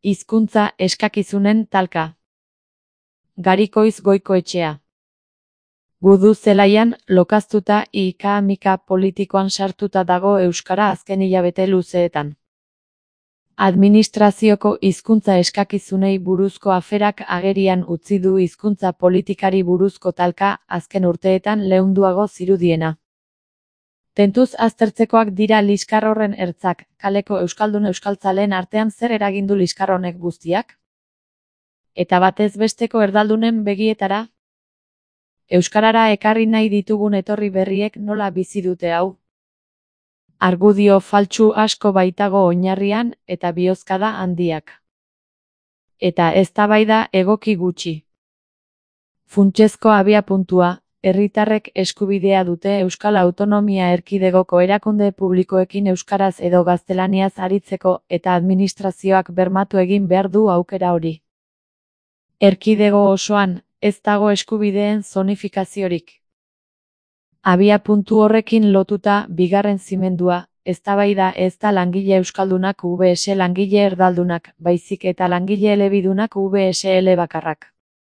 Hizkuntza eskakizunen talka. Garikoiz Goikoetxea. Gudu zelaian, lokaztuta ika-mika politikoan sartuta dago euskara azken hilabete luzeetan. Administrazioko hizkuntza eskakizunei buruzko aferak agerian utzi du hizkuntza politikari buruzko talka azken urteetan leunduago zirudiena. Tentuz aztertzekoak dira liskar horren ertzak, kaleko euskaldun euskaltzaleen artean zer eragindu liskar honek guztiak? Eta batez besteko erdaldunen begietara? Euskarara ekarri nahi ditugun etorri berriek nola bizi dute hau? Argudio faltsu asko baitago oinarrian eta bihozkada handiak. Eta eztabaida egoki gutxi. Funtsezko abiapuntua, herritarrek eskubidea dute Euskal Autonomia Erkidegoko erakunde publikoekin euskaraz edo gaztelaniaz aritzeko eta administrazioak bermatu egin behar du aukera hori. Erkidego osoan, ez dago eskubideen zonifikaziorik. Abiapuntu horrekin lotuta bigarren zimendua, eztabaida ez da langile euskaldunak vs langile erdaldunak, baizik eta langile elebidunak vs bakarrak.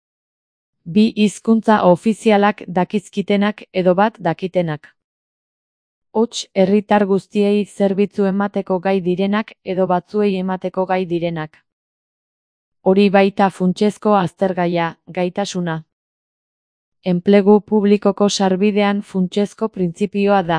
Bi hizkuntza ofizialak dakizkitenak edo bat dakitenak. Hots, herritar guztiei zerbitzu emateko gai direnak edo batzuei emateko gai direnak. Hori baita funtsezko aztergaia, gaitasuna. Enplegu publikoko sarbidean funtsezko printzipioa da.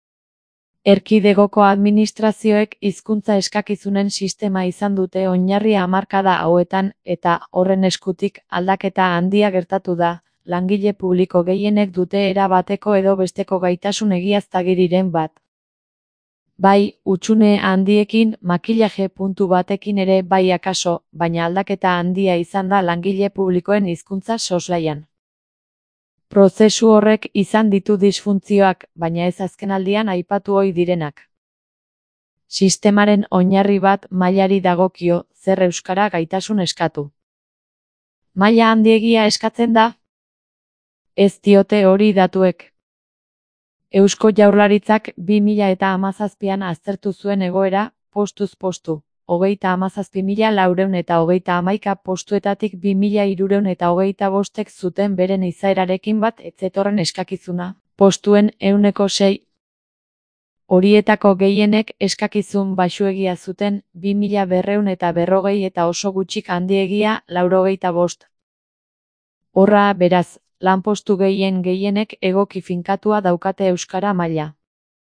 Erkidegoko administrazioek hizkuntza eskakizunen sistema izan dute oinarri hamarkada hauetan eta horren eskutik aldaketa handia gertatu da, langile publiko gehienek dute era bateko edo besteko gaitasun egiaztagiriren bat. Bai, hutsune handiekin, makillaje puntu batekin ere bai akaso, baina aldaketa handia izan da langile publikoen hizkuntza soslaian. Prozesu horrek izan ditu disfuntzioak, baina ez azkenaldian aipatu ohi direnak. Sistemaren oinarri bat mailari dagokio, zer euskara gaitasun eskatu. Maila handiegia eskatzen da? Ez diote hori datuek. Eusko Jaurlaritzak 2017an aztertu zuen egoera, postuz postu. 37.411 postuetatik 2.325 zuten beren izaerarekin bat ez zetorren eskakizuna, postuen 6%. Horietako gehienek eskakizun baxuegia zuten, 2.240 eta oso gutxik handiegia 85. Horra, beraz, lanpostu gehienek egoki finkatua daukate euskara maila.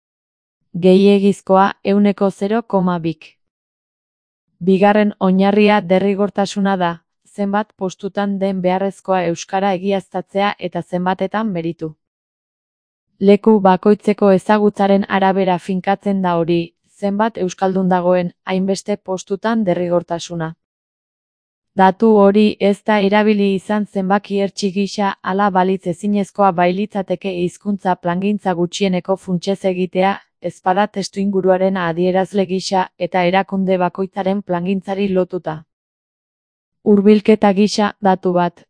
Gehiegizkoa 0,2. Bigarren oinarria derrigortasuna da, zenbat postutan den beharrezkoa euskara egiaztatzea eta zenbatetan meritu. Leku bakoitzeko ezagutzaren arabera finkatzen da hori, zenbat euskaldun dagoen, hainbeste postutan derrigortasuna. Datu hori ez da erabili izan zenbaki ertsi gisa hala balitz ezinezkoa bailitzateke hizkuntza plangintza gutxieneko funtsez egitea, ezpada testuinguruaren adierazle gisa eta erakunde bakoitzaren plangintzari lotuta. Hurbilketa gisa, datu bat,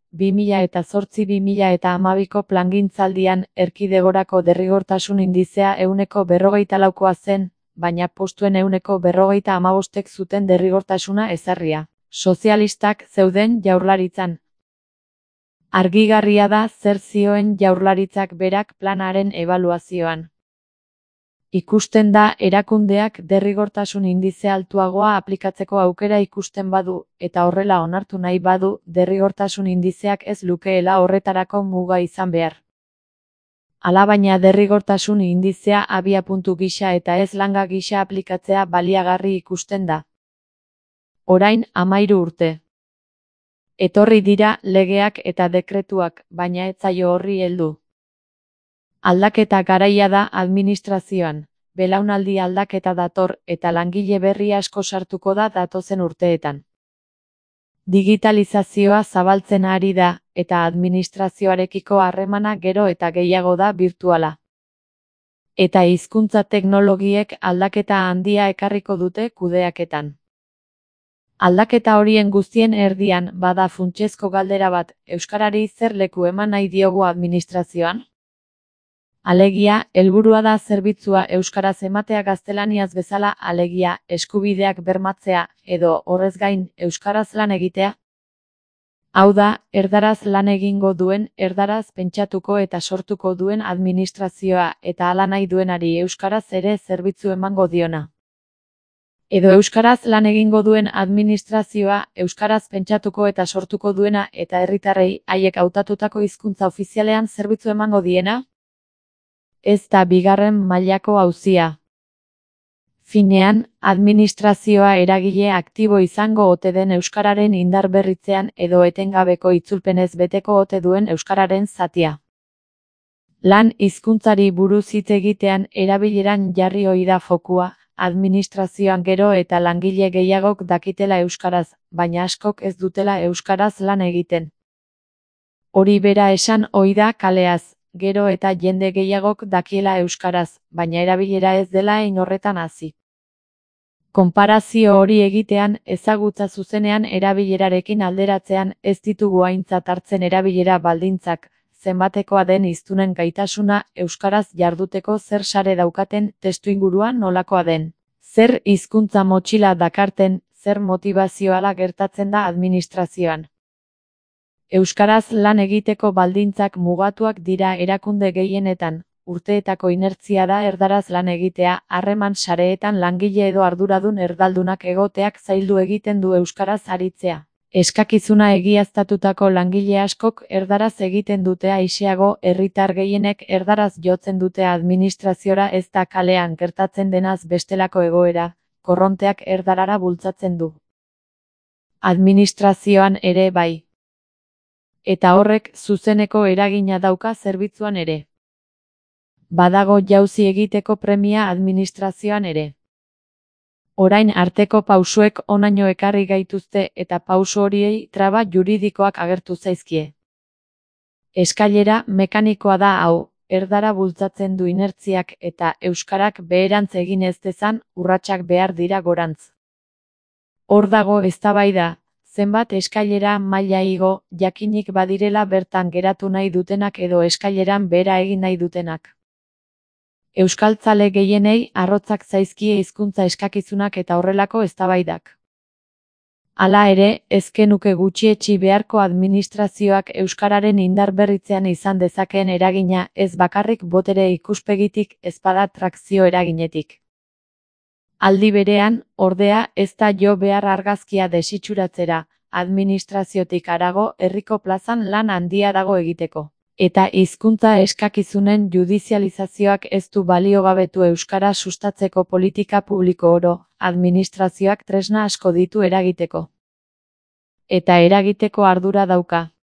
2008-2012ko plangintzaldian erkidegorako derrigortasun indizea 44%koa zen, baina postuen 45%ek zuten derrigortasuna ezarria. Sozialistak zeuden Jaurlaritzan. Argigarria da zer zioen Jaurlaritzak berak planaren ebaluazioan. Ikusten da erakundeak derrigortasun indize altuagoa aplikatzeko aukera ikusten badu, eta horrela onartu nahi badu, derrigortasun indizeak ez lukeela horretarako muga izan behar. Alabaina derrigortasun indizea abiapuntu gisa eta ez langa gisa aplikatzea baliagarri ikusten da. Orain 13 urte. Etorri dira legeak eta dekretuak, baina ez zaio horri heldu. Aldaketa garaia da administrazioan, belaunaldi aldaketa dator eta langile berri asko sartuko da datozen urteetan. Digitalizazioa zabaltzen ari da, eta administrazioarekiko harremana gero eta gehiago da birtuala. Eta hizkuntza teknologiek aldaketa handia ekarriko dute kudeaketan. Aldaketa horien guztien erdian bada funtsezko galdera bat, euskarari zer leku eman nahi diogu administrazioan? Alegia, helburua da zerbitzua euskaraz ematea gaztelaniaz bezala, alegia, eskubideak bermatzea, edo, horrez gain, euskaraz lan egitea. Hau da, erdaraz lan egingo duen, erdaraz pentsatuko eta sortuko duen administrazioa eta hala nahi duenari euskaraz ere zerbitzu emango diona. Edo euskaraz lan egingo duen administrazioa, euskaraz pentsatuko eta sortuko duena eta herritarrei haiek hautatutako hizkuntza ofizialean zerbitzu emango diena? Ez da bigarren mailako auzia. Finean, administrazioa eragile aktibo izango ote den euskararen indarberritzean edo etengabeko itzulpenez beteko ote duen euskararen zatia. Lan hizkuntzari buruz hitz egitean erabileran jarri ohi da fokua, administrazioan gero eta langile gehiagok dakitela euskaraz, baina askok ez dutela euskaraz lan egiten. Hori bera esan ohi da kaleaz, gero eta jende gehiagok dakiela euskaraz, baina erabilera ez dela hein horretan hasi. Konparazio hori egitean, ezagutza zuzenean erabilerarekin alderatzean ez ditugu aintzat hartzen erabilera baldintzak, zenbatekoa den hiztunen gaitasuna euskaraz jarduteko zer sare daukaten testuingurua nolakoa den. Zer hizkuntza motxila dakarten, zer motivazioala gertatzen da administrazioan. Euskaraz lan egiteko baldintzak mugatuak dira erakunde gehienetan, urteetako inertzia da erdaraz lan egitea, harreman sareetan langile edo arduradun erdaldunak egoteak zaildu egiten du euskaraz aritzea. Eskakizuna egiaztatutako langile askok erdaraz egiten dute aisiago, herritar gehienek erdaraz jotzen dute administraziora ez da kalean gertatzen denaz bestelako egoera, korronteak erdarara bultzatzen du. Administrazioan ere bai. Eta horrek zuzeneko eragina dauka zerbitzuan ere. Badago jauzi egiteko premia administrazioan ere. Orain arteko pausuek honaino ekarri gaituzte eta pausu horiei traba juridikoak agertu zaizkie. Eskailera mekanikoa da hau, erdara bultzatzen du inertziak eta euskarak beherantz egin ez dezan, urratsak behar dira gorantz. Hor dago eztabaida. Zenbat eskailera maila igo, jakinik badirela bertan geratu nahi dutenak edo eskaileran behera egin nahi dutenak. Euskaltzale gehienei arrotzak zaizkie hizkuntza eskakizunak eta horrelako eztabaidak. Hala ere, ez genuke gutxietsi beharko administrazioak euskararen indarberritzean izan dezakeen eragina ez bakarrik botere ikuspegitik ez bada trakzio eraginetik. Aldi berean, ordea, ez da jo behar argazkia desitxuratzera, administraziotik harago herriko plazan lan handia dago egiteko. Eta hizkuntza eskakizunen judizializazioak ez du baliogabetu euskara sustatzeko politika publiko oro, administrazioak tresna asko ditu eragiteko. Eta eragiteko ardura dauka.